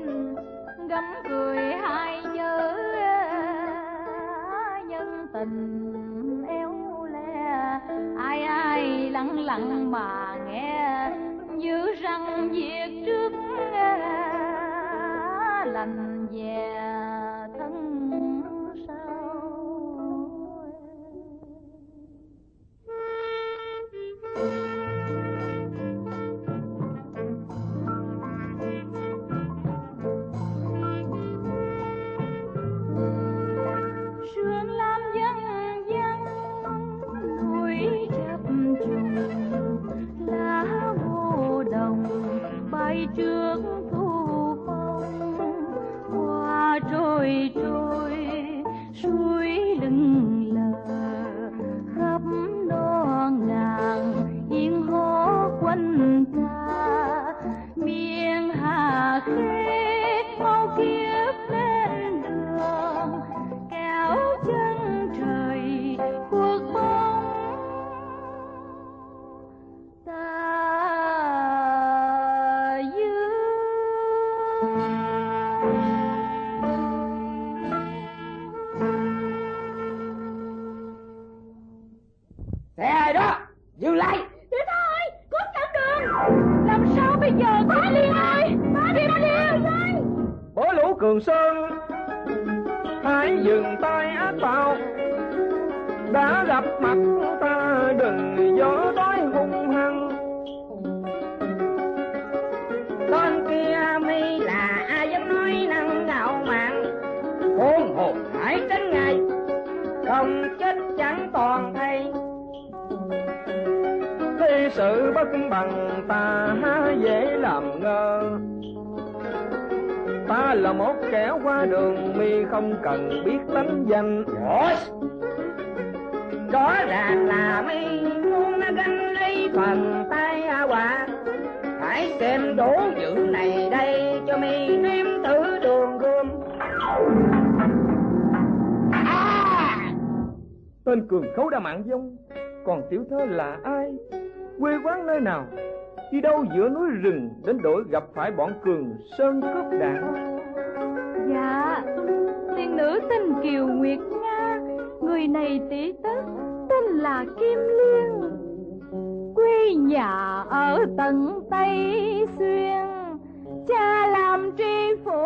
gấm cười hai chữ nhân tình éo le, ai ai lặng lặng mà nghe, như rằng việc trước lành về thân sau. Sương lam vắng vắng núi chập trùng, lá ngô đồng bay trước thu phong, hoa trôi trôi suối lưng lờ, khắp non ngàn yên hò quanh ta, miền Hà Khê mau kiếp lên đường, kéo chân trời cuộc bóng ta dương. Xe ai đó, dừng lại. Tiểu Thơ ơi, cứu chặn đường. Làm sao bây giờ Ba Liên ơi? Ba Liên ơi! Bó lũ Cường Sơn, hãy dừng tay ác bạo, đã gặp mặt ta đừng gió đói hung hăng. Con kia mi là ai dám nói năng ngạo mạn, hôn hồn hãy tránh ngay, không chết chẳng toàn thay. Thế sự bất bằng ta há dễ làm ngơ, ta là một kẻ qua đường, mi không cần biết tánh danh. Ủa? Rõ ràng là mi muốn gánh lấy phần tai họa, hãy xem đố dự này đây cho mi nếm thử đường gươm. Tên Cường Khấu đã mạng vong, còn Tiểu Thơ là ai, quê quán nơi nào, đi đâu giữa núi rừng đến đổi gặp phải bọn Cường Sơn cướp đạn. Dạ, tiên nữ tên Kiều Nguyệt Nga, người này tỷ tết tên là Kim Liên, quê nhà ở tận Tây Xuyên, cha làm tri phủ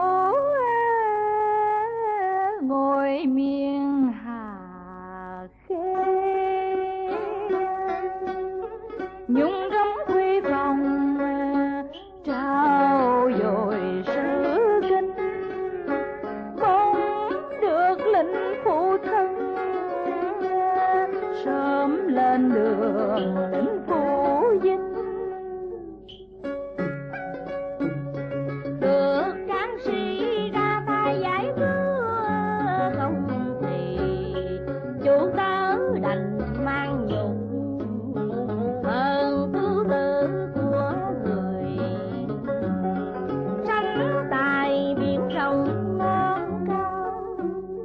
ngồi miền Hà Khê, nhung rống khuê phòng trao dồi sứ kinh, mong được lệnh phụ thân sớm lên đường lĩnh phụ dinh. Được tráng sĩ ra tay giải cứu, không thì chủ tớ đành mang nhục hơn thứ tử của người, sánh tài biển rộng non cao.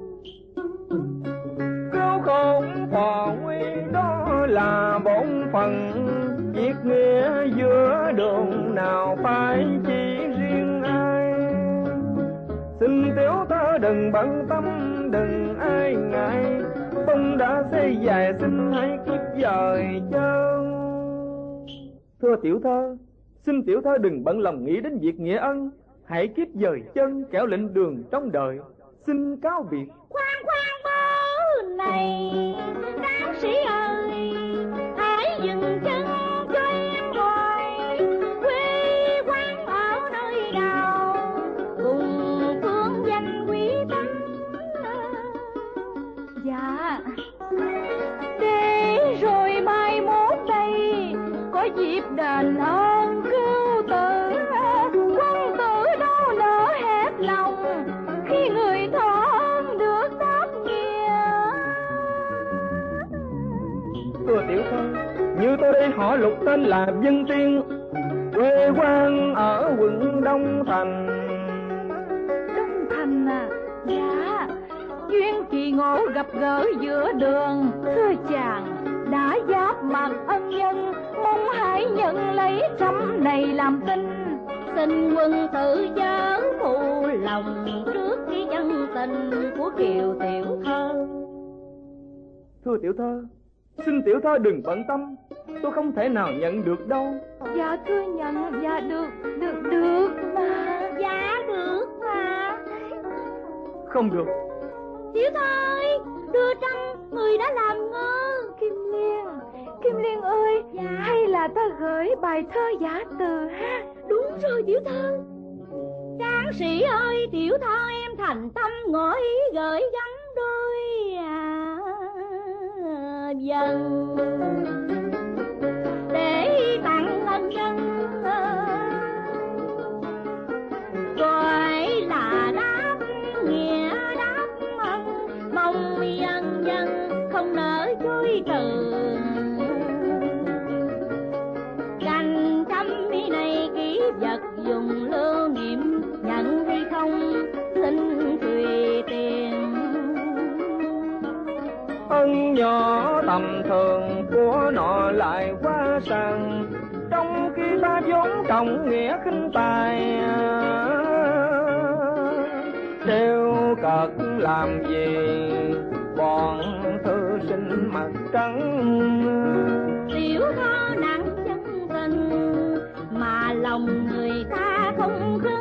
Cứu khốn phò nguy đó là bổn phận, việc nghĩa giữa đường nào phải chỉ riêng ai. Xin Tiểu Thơ đừng bận tâm, đừng ai ngại, bông đã xây dài xin hãy kiếp dời chân. Thưa Tiểu Thơ, xin Tiểu Thơ đừng bận lòng nghĩ đến việc nghĩa ân, hãy kiếp dời chân kẻo lệnh đường trong đời. Xin cáo biệt. Khoan bố này, tráng sĩ ơi, hãy dừng chân cho em gọi, quê quán ở nơi nào, cùng phương danh quý tánh. Dạ, để rồi mai mốt đây có dịp đền ơn cứu tử, quân tử đâu nỡ hết lòng khi người thọ ơn được đáp nghĩa. Thưa Tiểu Thơ, như tôi đây họ Lục, tên là Vân Tiên, quê quán ở quận Đông Thành. Đông Thành à? Dạ, duyên kỳ ngộ gặp gỡ giữa đường, thưa chàng đã giáp mặt ân nhân, mong hãy nhận lấy trăm này làm tin, xin quân tử chớ phụ lòng trước cái chân tình của Kiều tiểu thơ. Thưa tiểu thơ, xin tiểu thơ đừng bận tâm, tôi không thể nào nhận được đâu. Dạ thưa nhận, dạ được mà. Dạ được mà. Không được. Tiểu thơ ơi, đưa trăm người đã làm ngơ. Kim Liên ơi, dạ. Hay là ta gửi bài thơ giả từ ha? Đúng rồi tiểu thơ. Tráng sĩ ơi, tiểu thơ em thành tâm ngỏ ý gửi gắm đôi dần để tặng ân nhân, gọi là đáp nghĩa đáp ân, mong dân dân không nỡ chối từ. Cành trăm mi này kỷ vật dùng lưu niệm, nhận hay không xin tùy tiền. Ân nhỏ tầm thường của nọ lại quá sàng, trong khi ta vốn trọng nghĩa khinh tài. Trêu cợt làm gì bọn thư sinh mặt trắng. Tiểu thơ nặng chân tình mà lòng người ta không cứng.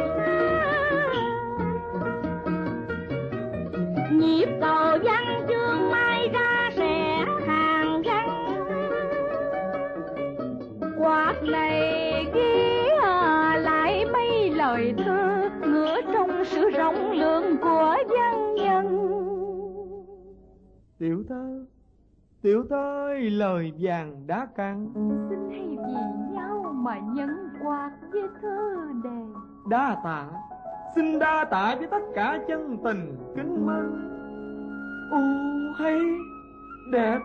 Nhịp cầu văn chương mai ra sẽ hàng gắn. Quạt này ghi lại mấy lời thơ ngửa trong sự rộng lượng của văn nhân. Tiểu thơ ơi, lời vàng đã cạn, xin hay vì nhau mà nhấn quạt với thơ đề. đa tạ, xin đa tạ với tất cả chân tình kính mến. Ô hay đẹp.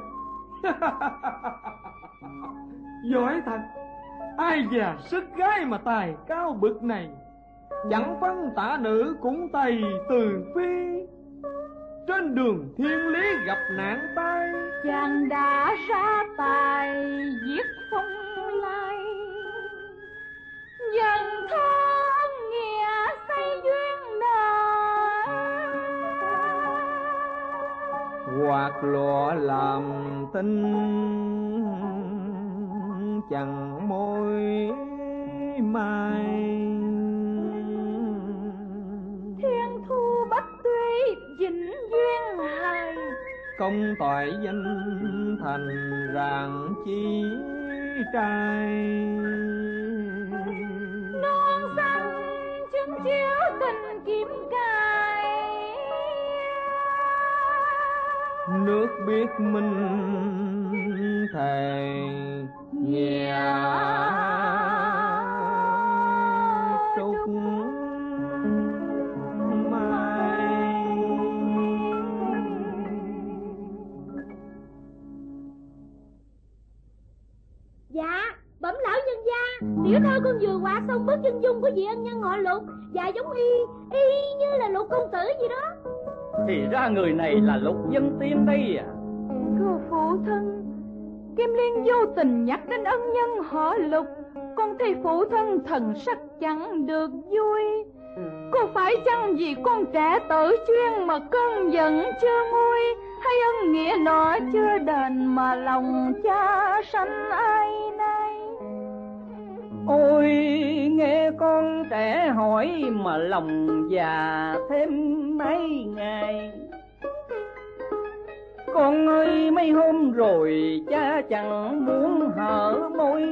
Giỏi thật, ai già sức gái mà tài cao bực này. Chẳng phân tả nữ cũng tày từ phi, trên đường thiên lý gặp nạn tai. Chàng đã ra tài viết phong lai, dần thân nghĩa xây duyên nợ. Hoặc lụa làm tinh chẳng môi mai. Thiên thu bách tuy vĩnh duyên hài, Công toại danh thành rạng chi trai. non xanh chứng chiếu tình kiếm cài. Nước biết minh thề nghĩa trúc mai. Dạ, bẩm lão nhân gia, tiểu thơ con vừa quạt xong bức chân dung của vị ân nhân họ Lục, và giống y như là Lục công tử gì đó. Thì ra người này là Lục Vân Tiên đây à? Thưa phụ thân, Kim Liên vô tình nhắc đến ân nhân họ Lục, con thấy phụ thân thần sắc chẳng được vui. Có phải chăng vì con trẻ tử chuyên mà cơn giận chưa nguôi, hay ân nghĩa nọ chưa đền mà lòng cha sanh ai nay? Ôi nghe con trẻ hỏi mà lòng già thêm mấy ngày. Con ơi mấy hôm rồi cha chẳng muốn hở môi,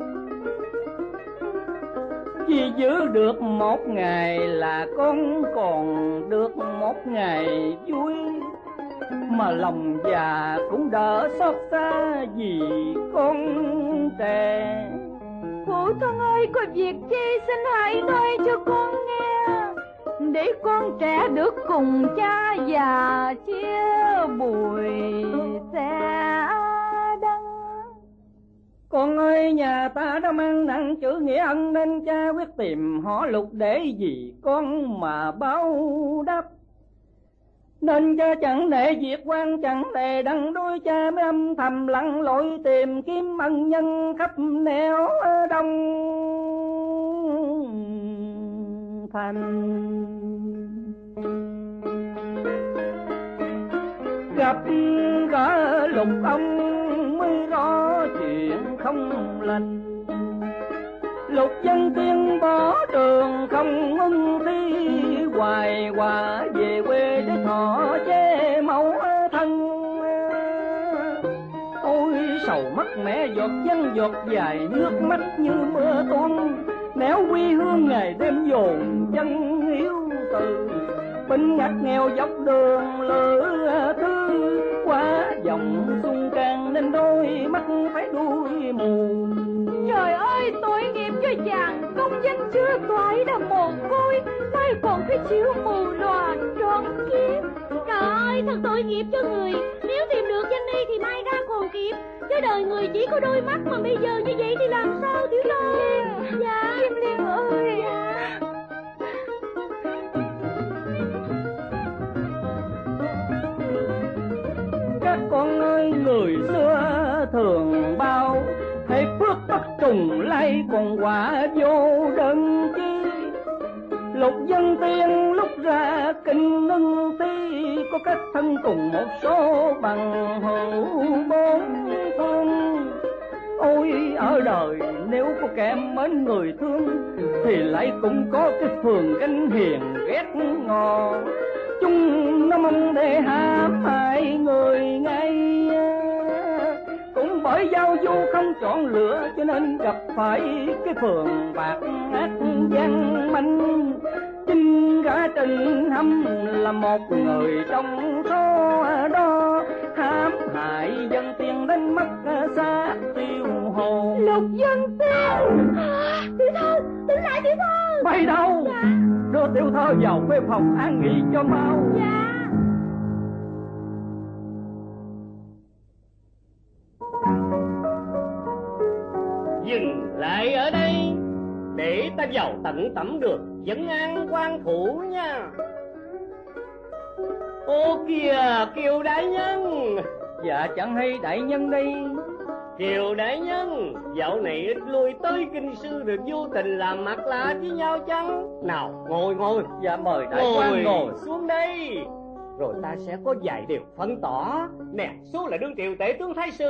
vì giữ được một ngày là con còn được một ngày vui. Mà lòng già cũng đỡ xót xa vì con trẻ. Phụ thân ơi, có việc chi xin hãy nói cho con nghe, để con trẻ được cùng cha già chia bụi xe đắng. Con ơi, nhà ta đã mang nặng chữ nghĩa ân, nên cha quyết tìm họ Lục để vì con mà báo đáp. Nên cha chẳng để việc quan, chẳng để đặng đôi, cha mới âm thầm lặn lội tìm kiếm ân nhân khắp nẻo đông thành. Gặp cả Lục ông mới rõ chuyện không lành. Lục Dân Tiên bỏ trường không ưng thi, hoài hòa về quê để thọ che mẫu thân. Ôi sầu mất mẹ giọt dân giọt dài, nước mắt như mưa tuôn, néo quê hương ngày đêm dồn dân hiếu từ. Binh ngặt nghèo dọc đường lỡ thứ, qua dòng xuân càng nên đôi mắt phải đuôi mù. Trời ơi, tội nghiệp cho chàng công danh chưa toại đã mồ côi, nay còn phải chịu mù lòa trọn kiếp. Trời ơi, thật tội nghiệp cho người. Nếu tìm được danh y thì may ra còn kịp, chứ đời người chỉ có đôi mắt mà bây giờ như vậy thì làm sao Tiểu Thơ? Dạ Kim Liên ơi. Các con ơi, người xưa thường bao, hãy phước bất trùng lay còn quả vô đơn chi. Lục Dân Tiên lúc ra kinh ưng thi, có cách thân cùng một số bằng hữu bốn phương. Ôi ở đời nếu có kẻ mến người thương, thì lại cũng có cái phường canh hiền ghét ngò. Chúng nó mong để hãm hại người ngay, cũng bởi giao du không chọn lựa cho nên gặp phải cái phường bạc ác gian manh. Chính gã Trình Hâm là một người trong số đó, hãm hại dân tiền đến mất xác tiêu hồn. Lục Dân Tiên. Tiểu Thơ, tỉnh lại Tiểu Thơ. Bay đâu? Dạ. Đưa Tiểu Thơ vào khuê phòng an nghỉ cho mau. Dạ. Dừng lại ở đây để ta vào tận tẩm đường vấn an quan phủ nha. Ô kìa Kiều đại nhân. Dạ chẳng hay đại nhân đây. Kiều đại nhân, dạo này ít lui tới kinh sư được vô tình làm mặt lạ với nhau chăng? Nào ngồi. Dạ mời đại quan ngồi xuống đây. Rồi ta sẽ có vài điều phân tỏ. Nè, số là đương triều tể tướng thái sư.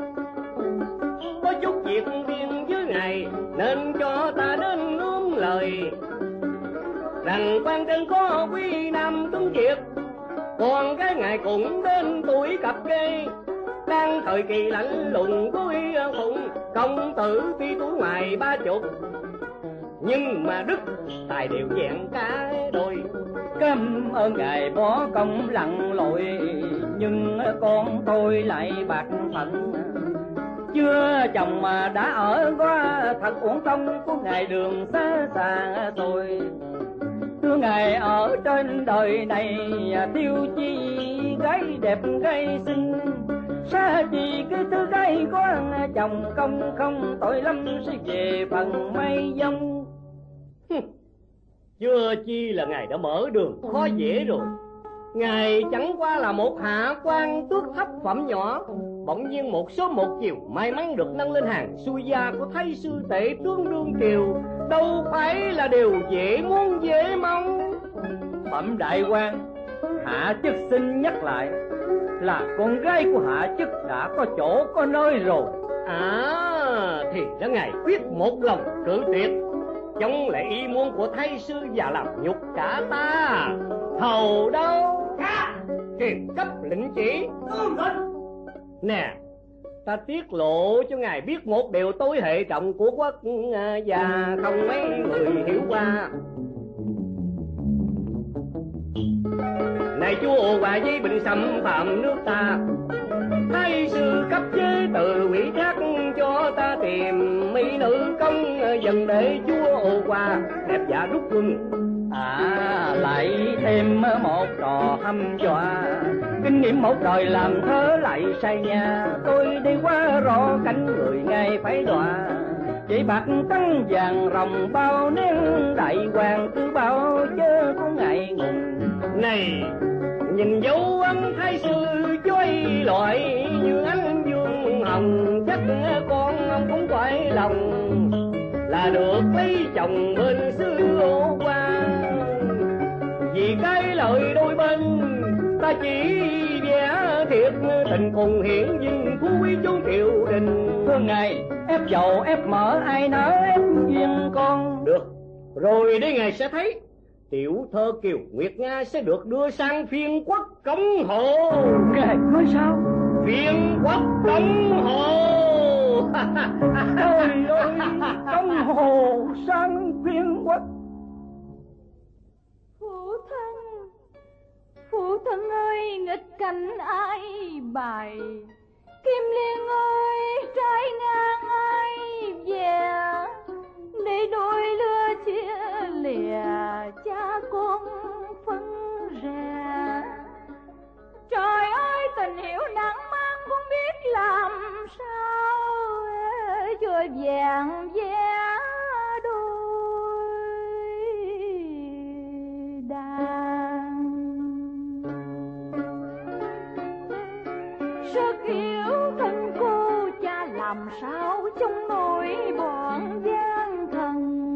Có chút việc riêng với ngài nên cho ta đến nương lời rằng quan trên có quý nam tuấn kiệt, còn cái ngài cũng đến tuổi cập kê. Đang thời kỳ lạnh lùng cuối phụng, công tử tuy tuổi ngoài 30, nhưng mà đức tài đều vẹn cả đôi. Cảm ơn ngài bỏ công lặn lội, nhưng con tôi lại bạc phận. Chưa chồng mà đã ở qua, thật uổng công của ngài đường xa xa tôi. Thưa ngài ở trên đời này, tiêu chi gái đẹp gái xinh, xa gì cái thứ gái có chồng công không tội lắm sẽ về phần mây dông. Chưa chi là ngài đã mở đường khó dễ rồi. Ngài chẳng qua là một hạ quan tước thấp phẩm nhỏ, bỗng nhiên một sớm một chiều may mắn được nâng lên hàng xuôi gia của thái sư tể tướng đương triều, đâu phải là điều dễ muốn dễ mong. Phẩm đại quan, hạ chức xin nhắc lại là con gái của hạ chức đã có chỗ có nơi rồi. À, thì ra ngài quyết một lòng cự tuyệt, chống lại ý muốn của thái sư và làm nhục cả ta. Hầu đâu kiền cấp lệnh chỉ. Nè, ta tiết lộ cho ngài biết một điều tối hệ trọng của quốc gia không mấy người hiểu qua. Này chúa Hòa với bình xâm phạm nước ta, thái sư cấp chế từ ủy thác cho ta tìm mỹ nữ công dần để chúa Hòa đẹp dạ rút quân. À, lại thêm một trò hăm dọa, kinh nghiệm một đời làm thơ lại say nhà. Tôi đi qua rõ cảnh người ngay phải đọa, chỉ bạc trắng vàng rồng bao nén đại hoàng cứ bao chớ có ngại ngùng. Này, nhìn dấu ấn thái sư chói loại như ánh dương hồng, chắc con ông cũng quải lòng là được lấy chồng bên xứ Ô Qua. chỉ vẽ thiệt tình cùng hiển dinh phú quý chú triều đình. Thưa ngài, ép dầu ép mỡ ai nỡ ép duyên con. Được, rồi đây ngài sẽ thấy tiểu thơ Kiều Nguyệt Nga sẽ được đưa sang phiên quốc cống hộ. Ngài nói sao? Phiên quốc cống hộ. Trời ơi, cống hồ sang phiên quốc. Phụ thân ơi, nghịch cảnh ai bài, Kim Liên ơi, trái ngang ai về, để đôi lứa chia lìa cha con phân rẽ. Trời ơi, tình hiểu nắng mang không biết làm sao, cho vàng ve đôi đàn. Rất yêu thân cô, cha làm sao chống nổi bọn gian thần.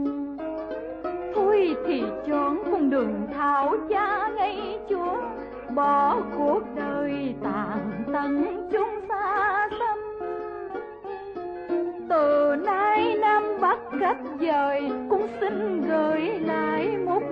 Thôi thì chọn con đường thảo cha ngay chuông, bỏ cuộc đời tàn tận chung xa xăm. Từ nay Nam Bắc cách dời, cũng xin gửi lại một